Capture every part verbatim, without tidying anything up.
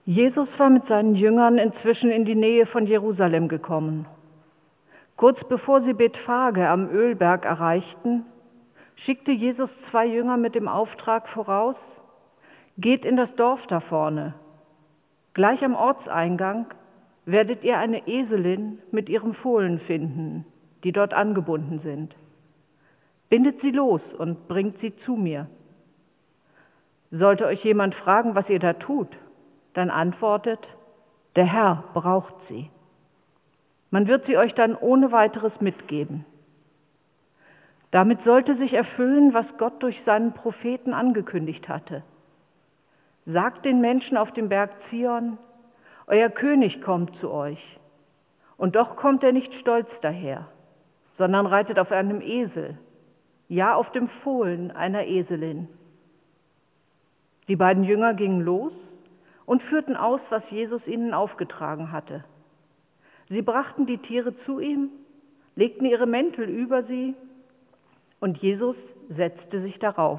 Jesus war mit seinen Jüngern inzwischen in die Nähe von Jerusalem gekommen. Kurz bevor sie Bethphage am Ölberg erreichten, schickte Jesus zwei Jünger mit dem Auftrag voraus: Geht in das Dorf da vorne. Gleich am Ortseingang werdet ihr eine Eselin mit ihrem Fohlen finden, die dort angebunden sind. Bindet sie los und bringt sie zu mir. Sollte euch jemand fragen, was ihr da tut, dann antwortet: Der Herr braucht sie. Man wird sie euch dann ohne weiteres mitgeben. Damit sollte sich erfüllen, was Gott durch seinen Propheten angekündigt hatte. Sagt den Menschen auf dem Berg Zion: Euer König kommt zu euch. Und doch kommt er nicht stolz daher, sondern reitet auf einem Esel, ja auf dem Fohlen einer Eselin. Die beiden Jünger gingen los und führten aus, was Jesus ihnen aufgetragen hatte. Sie brachten die Tiere zu ihm, legten ihre Mäntel über sie, und Jesus setzte sich darauf.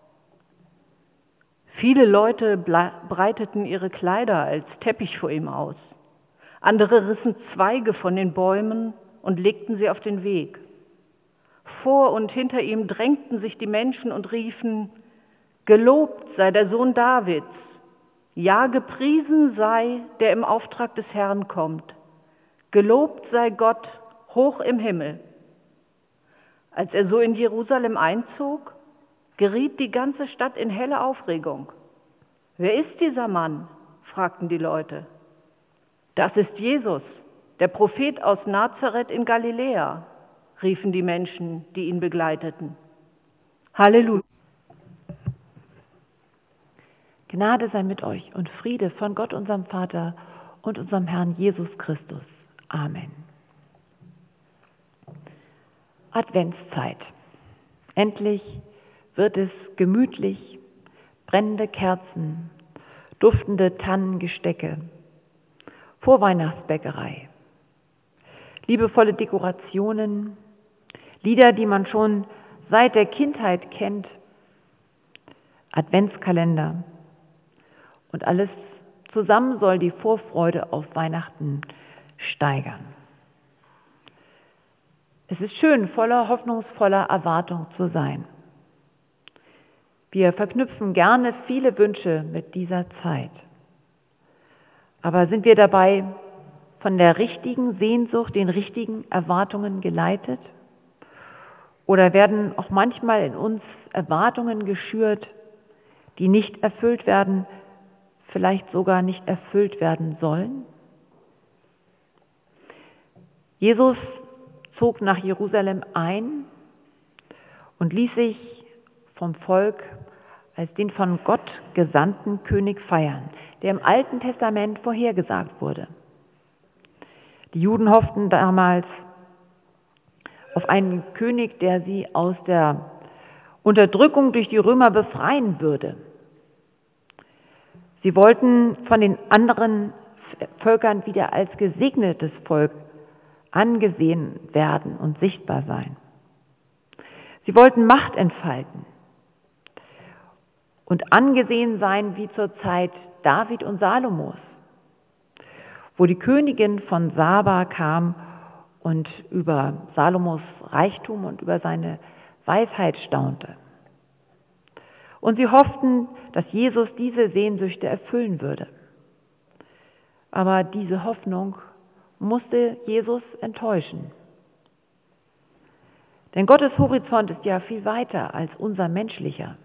Viele Leute breiteten ihre Kleider als Teppich vor ihm aus. Andere rissen Zweige von den Bäumen und legten sie auf den Weg. Vor und hinter ihm drängten sich die Menschen und riefen: Gelobt sei der Sohn Davids, ja, gepriesen sei, der im Auftrag des Herrn kommt. Gelobt sei Gott hoch im Himmel. Als er so in Jerusalem einzog, geriet die ganze Stadt in helle Aufregung. Wer ist dieser Mann? Fragten die Leute. Das ist Jesus, der Prophet aus Nazareth in Galiläa, riefen die Menschen, die ihn begleiteten. Halleluja. Gnade sei mit euch und Friede von Gott, unserem Vater und unserem Herrn Jesus Christus. Amen. Adventszeit. Endlich wird es gemütlich, brennende Kerzen, duftende Tannengestecke, Vorweihnachtsbäckerei, liebevolle Dekorationen, Lieder, die man schon seit der Kindheit kennt, Adventskalender, und alles zusammen soll die Vorfreude auf Weihnachten steigern. Es ist schön, voller hoffnungsvoller Erwartung zu sein. Wir verknüpfen gerne viele Wünsche mit dieser Zeit. Aber sind wir dabei von der richtigen Sehnsucht, den richtigen Erwartungen geleitet? Oder werden auch manchmal in uns Erwartungen geschürt, die nicht erfüllt werden, vielleicht sogar nicht erfüllt werden sollen? Jesus zog nach Jerusalem ein und ließ sich vom Volk als den von Gott gesandten König feiern, der im Alten Testament vorhergesagt wurde. Die Juden hofften damals auf einen König, der sie aus der Unterdrückung durch die Römer befreien würde. Sie wollten von den anderen Völkern wieder als gesegnetes Volk angesehen werden und sichtbar sein. Sie wollten Macht entfalten und angesehen sein wie zur Zeit David und Salomos, wo die Königin von Saba kam und über Salomos Reichtum und über seine Weisheit staunte. Und sie hofften, dass Jesus diese Sehnsüchte erfüllen würde. Aber diese Hoffnung musste Jesus enttäuschen. Denn Gottes Horizont ist ja viel weiter als unser menschlicher.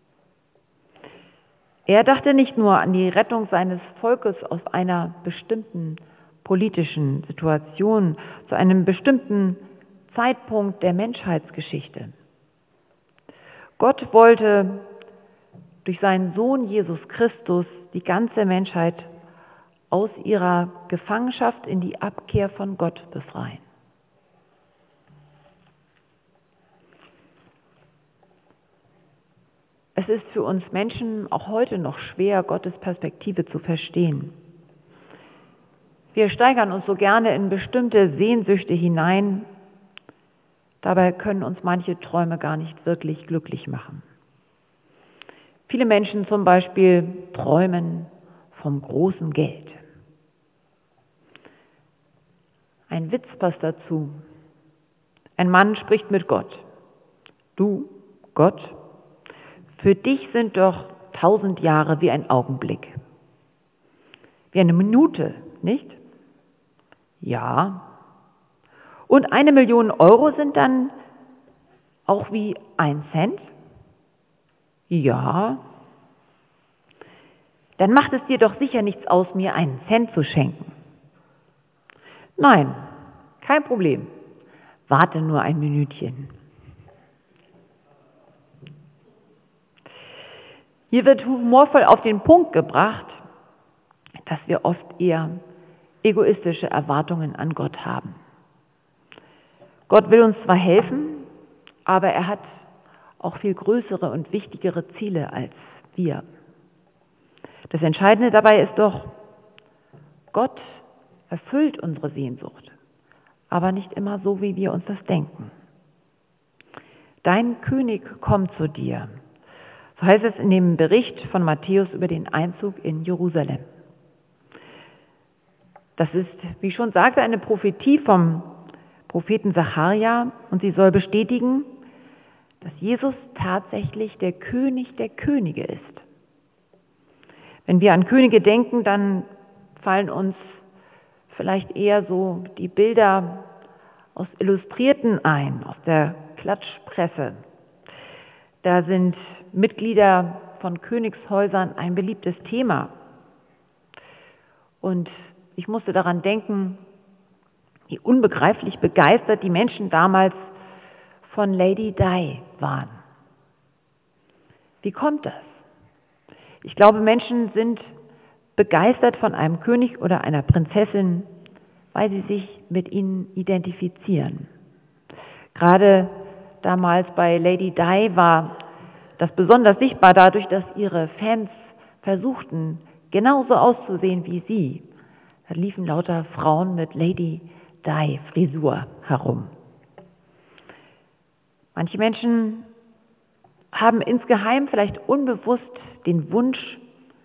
Er dachte nicht nur an die Rettung seines Volkes aus einer bestimmten politischen Situation, zu einem bestimmten Zeitpunkt der Menschheitsgeschichte. Gott wollte durch seinen Sohn Jesus Christus die ganze Menschheit aus ihrer Gefangenschaft in die Abkehr von Gott befreien. Es ist für uns Menschen auch heute noch schwer, Gottes Perspektive zu verstehen. Wir steigern uns so gerne in bestimmte Sehnsüchte hinein, dabei können uns manche Träume gar nicht wirklich glücklich machen. Viele Menschen zum Beispiel träumen vom großen Geld. Ein Witz passt dazu. Ein Mann spricht mit Gott. Du, Gott, für dich sind doch tausend Jahre wie ein Augenblick. Wie eine Minute, nicht? Ja. Und eine Million Euro sind dann auch wie ein Cent? Ja. Dann macht es dir doch sicher nichts aus, mir einen Cent zu schenken. Nein, kein Problem. Warte nur ein Minütchen. Hier wird humorvoll auf den Punkt gebracht, dass wir oft eher egoistische Erwartungen an Gott haben. Gott will uns zwar helfen, aber er hat auch viel größere und wichtigere Ziele als wir. Das Entscheidende dabei ist doch, Gott erfüllt unsere Sehnsucht, aber nicht immer so, wie wir uns das denken. Dein König kommt zu dir. So heißt es in dem Bericht von Matthäus über den Einzug in Jerusalem. Das ist, wie ich schon sagte, eine Prophetie vom Propheten Sacharja und sie soll bestätigen, dass Jesus tatsächlich der König der Könige ist. Wenn wir an Könige denken, dann fallen uns vielleicht eher so die Bilder aus Illustrierten ein, aus der Klatschpresse. Da sind Mitglieder von Königshäusern ein beliebtes Thema. Und ich musste daran denken, wie unbegreiflich begeistert die Menschen damals von Lady Di waren. Wie kommt das? Ich glaube, Menschen sind begeistert von einem König oder einer Prinzessin, weil sie sich mit ihnen identifizieren. Gerade damals bei Lady Di war das besonders sichtbar dadurch, dass ihre Fans versuchten, genauso auszusehen wie sie. Da liefen lauter Frauen mit Lady Di Frisur herum. Manche Menschen haben insgeheim vielleicht unbewusst den Wunsch,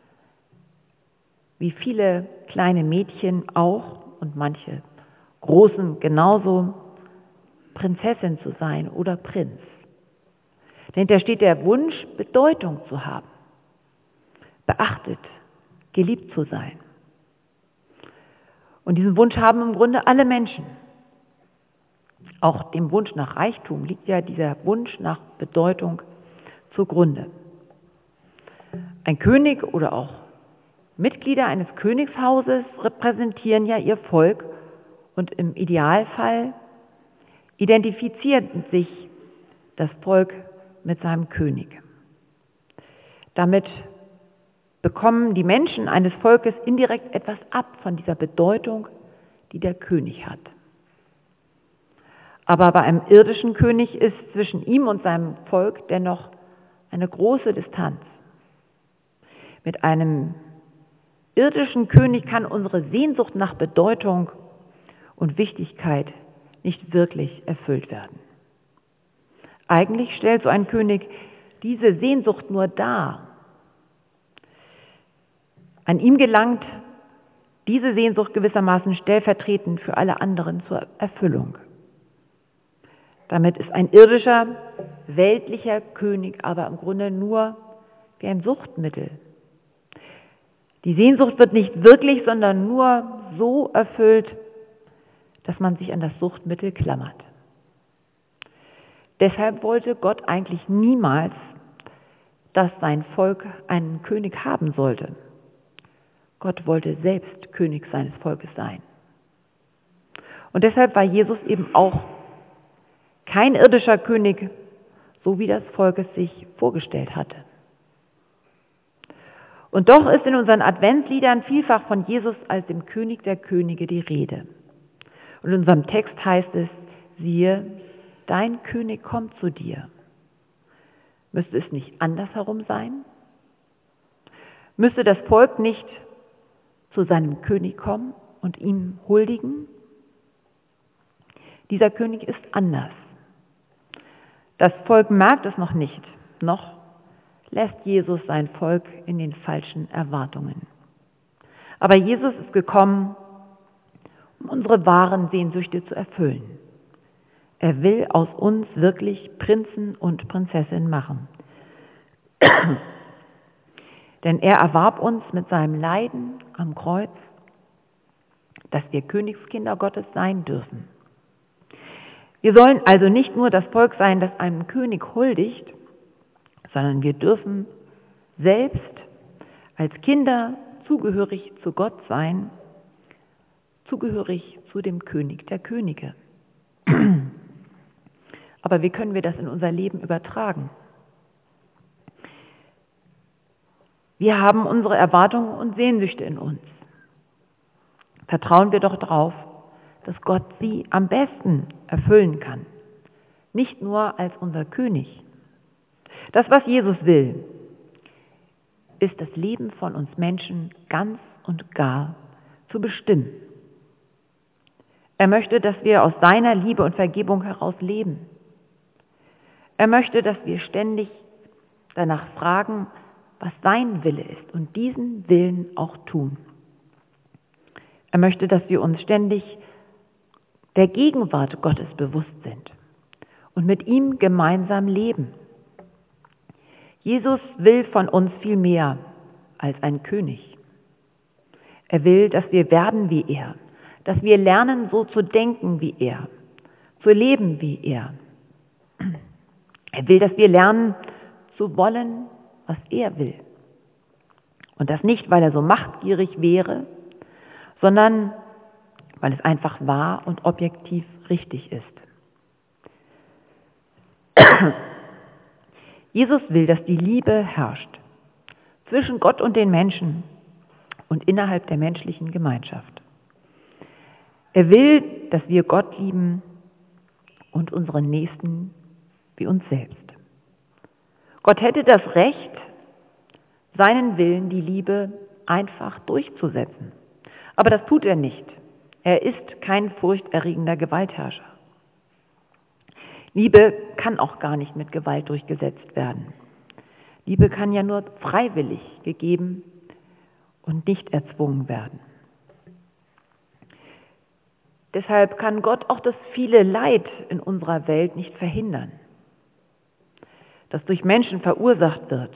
wie viele kleine Mädchen auch und manche Großen genauso, Prinzessin zu sein oder Prinz. Dahinter steht der Wunsch, Bedeutung zu haben, beachtet, geliebt zu sein. Und diesen Wunsch haben im Grunde alle Menschen. Auch dem Wunsch nach Reichtum liegt ja dieser Wunsch nach Bedeutung zugrunde. Ein König oder auch Mitglieder eines Königshauses repräsentieren ja ihr Volk und im Idealfall identifiziert sich das Volk mit seinem König. Damit bekommen die Menschen eines Volkes indirekt etwas ab von dieser Bedeutung, die der König hat. Aber bei einem irdischen König ist zwischen ihm und seinem Volk dennoch eine große Distanz. Mit einem irdischen König kann unsere Sehnsucht nach Bedeutung und Wichtigkeit nicht wirklich erfüllt werden. Eigentlich stellt so ein König diese Sehnsucht nur dar. An ihm gelangt diese Sehnsucht gewissermaßen stellvertretend für alle anderen zur Erfüllung. Damit ist ein irdischer, weltlicher König aber im Grunde nur wie ein Suchtmittel. Die Sehnsucht wird nicht wirklich, sondern nur so erfüllt, dass man sich an das Suchtmittel klammert. Deshalb wollte Gott eigentlich niemals, dass sein Volk einen König haben sollte. Gott wollte selbst König seines Volkes sein. Und deshalb war Jesus eben auch kein irdischer König, so wie das Volk es sich vorgestellt hatte. Und doch ist in unseren Adventsliedern vielfach von Jesus als dem König der Könige die Rede. Und in unserem Text heißt es, siehe, dein König kommt zu dir. Müsste es nicht andersherum sein? Müsste das Volk nicht zu seinem König kommen und ihm huldigen? Dieser König ist anders. Das Volk merkt es noch nicht, noch lässt Jesus sein Volk in den falschen Erwartungen. Aber Jesus ist gekommen, um unsere wahren Sehnsüchte zu erfüllen. Er will aus uns wirklich Prinzen und Prinzessinnen machen. Denn er erwarb uns mit seinem Leiden am Kreuz, dass wir Königskinder Gottes sein dürfen. Wir sollen also nicht nur das Volk sein, das einem König huldigt, sondern wir dürfen selbst als Kinder zugehörig zu Gott sein, zugehörig zu dem König der Könige. Aber wie können wir das in unser Leben übertragen? Wir haben unsere Erwartungen und Sehnsüchte in uns. Vertrauen wir doch darauf, dass Gott sie am besten erfüllen kann. Nicht nur als unser König. Das, was Jesus will, ist das Leben von uns Menschen ganz und gar zu bestimmen. Er möchte, dass wir aus seiner Liebe und Vergebung heraus leben. Er möchte, dass wir ständig danach fragen, was sein Wille ist und diesen Willen auch tun. Er möchte, dass wir uns ständig der Gegenwart Gottes bewusst sind und mit ihm gemeinsam leben. Jesus will von uns viel mehr als ein König. Er will, dass wir werden wie er, dass wir lernen, so zu denken wie er, zu leben wie er. Er will, dass wir lernen, zu wollen, was er will. Und das nicht, weil er so machtgierig wäre, sondern weil es einfach wahr und objektiv richtig ist. Jesus will, dass die Liebe herrscht zwischen Gott und den Menschen und innerhalb der menschlichen Gemeinschaft. Er will, dass wir Gott lieben und unseren Nächsten wie uns selbst. Gott hätte das Recht, seinen Willen, die Liebe, einfach durchzusetzen. Aber das tut er nicht. Er ist kein furchterregender Gewaltherrscher. Liebe kann auch gar nicht mit Gewalt durchgesetzt werden. Liebe kann ja nur freiwillig gegeben und nicht erzwungen werden. Deshalb kann Gott auch das viele Leid in unserer Welt nicht verhindern, das durch Menschen verursacht wird.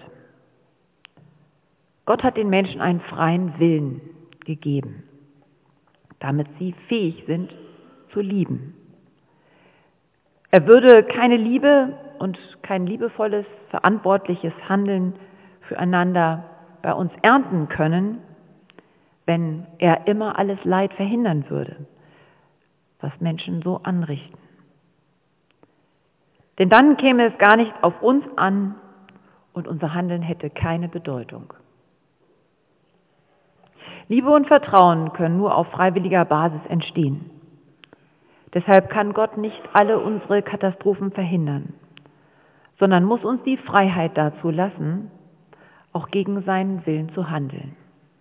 Gott hat den Menschen einen freien Willen gegeben, damit sie fähig sind zu lieben. Er würde keine Liebe und kein liebevolles, verantwortliches Handeln füreinander bei uns ernten können, wenn er immer alles Leid verhindern würde, was Menschen so anrichten. Denn dann käme es gar nicht auf uns an und unser Handeln hätte keine Bedeutung. Liebe und Vertrauen können nur auf freiwilliger Basis entstehen. Deshalb kann Gott nicht alle unsere Katastrophen verhindern, sondern muss uns die Freiheit dazu lassen, auch gegen seinen Willen zu handeln.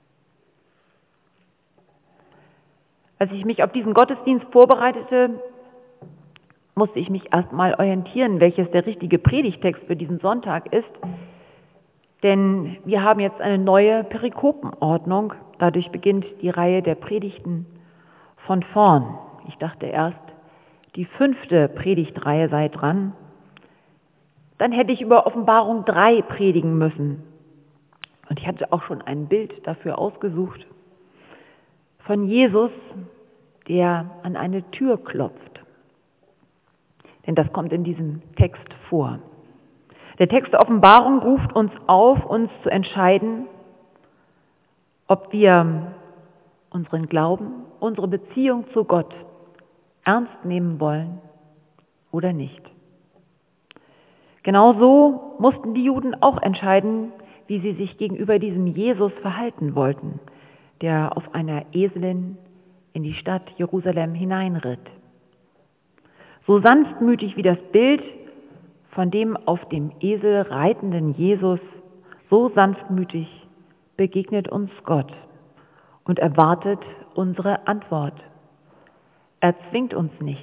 Als ich mich auf diesen Gottesdienst vorbereitete, musste ich mich erst mal orientieren, welches der richtige Predigtext für diesen Sonntag ist. Denn wir haben jetzt eine neue Perikopenordnung. Dadurch beginnt die Reihe der Predigten von vorn. Ich dachte erst, die fünfte Predigtreihe sei dran. Dann hätte ich über Offenbarung drei predigen müssen. Und ich hatte auch schon ein Bild dafür ausgesucht. Von Jesus, der an eine Tür klopft. Denn das kommt in diesem Text vor. Der Text der Offenbarung ruft uns auf, uns zu entscheiden, ob wir unseren Glauben, unsere Beziehung zu Gott ernst nehmen wollen oder nicht. Genauso mussten die Juden auch entscheiden, wie sie sich gegenüber diesem Jesus verhalten wollten, der auf einer Eselin in die Stadt Jerusalem hineinritt. So sanftmütig wie das Bild von dem auf dem Esel reitenden Jesus, so sanftmütig begegnet uns Gott und erwartet unsere Antwort. Er zwingt uns nicht.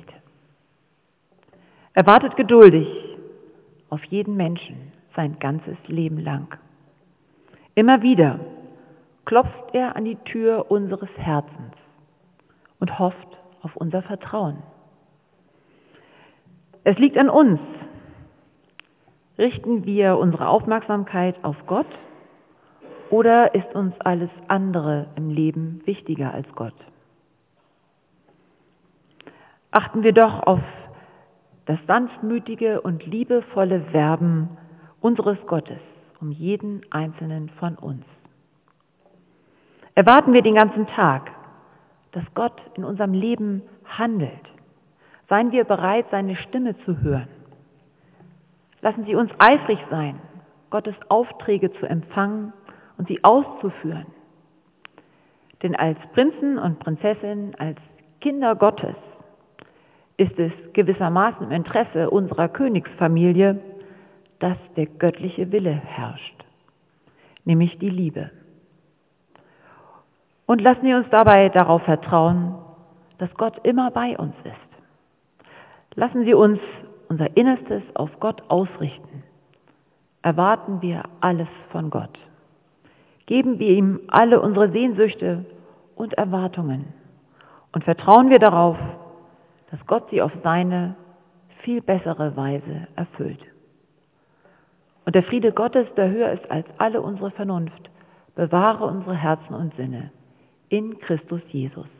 Er wartet geduldig auf jeden Menschen sein ganzes Leben lang. Immer wieder klopft er an die Tür unseres Herzens und hofft auf unser Vertrauen. Es liegt an uns. Richten wir unsere Aufmerksamkeit auf Gott oder ist uns alles andere im Leben wichtiger als Gott? Achten wir doch auf das sanftmütige und liebevolle Werben unseres Gottes um jeden einzelnen von uns. Erwarten wir den ganzen Tag, dass Gott in unserem Leben handelt. Seien wir bereit, seine Stimme zu hören. Lassen Sie uns eifrig sein, Gottes Aufträge zu empfangen und sie auszuführen. Denn als Prinzen und Prinzessinnen, als Kinder Gottes, ist es gewissermaßen im Interesse unserer Königsfamilie, dass der göttliche Wille herrscht, nämlich die Liebe. Und lassen wir uns dabei darauf vertrauen, dass Gott immer bei uns ist. Lassen Sie uns unser Innerstes auf Gott ausrichten. Erwarten wir alles von Gott. Geben wir ihm alle unsere Sehnsüchte und Erwartungen und vertrauen wir darauf, dass Gott sie auf seine viel bessere Weise erfüllt. Und der Friede Gottes, der höher ist als alle unsere Vernunft, bewahre unsere Herzen und Sinne in Christus Jesus.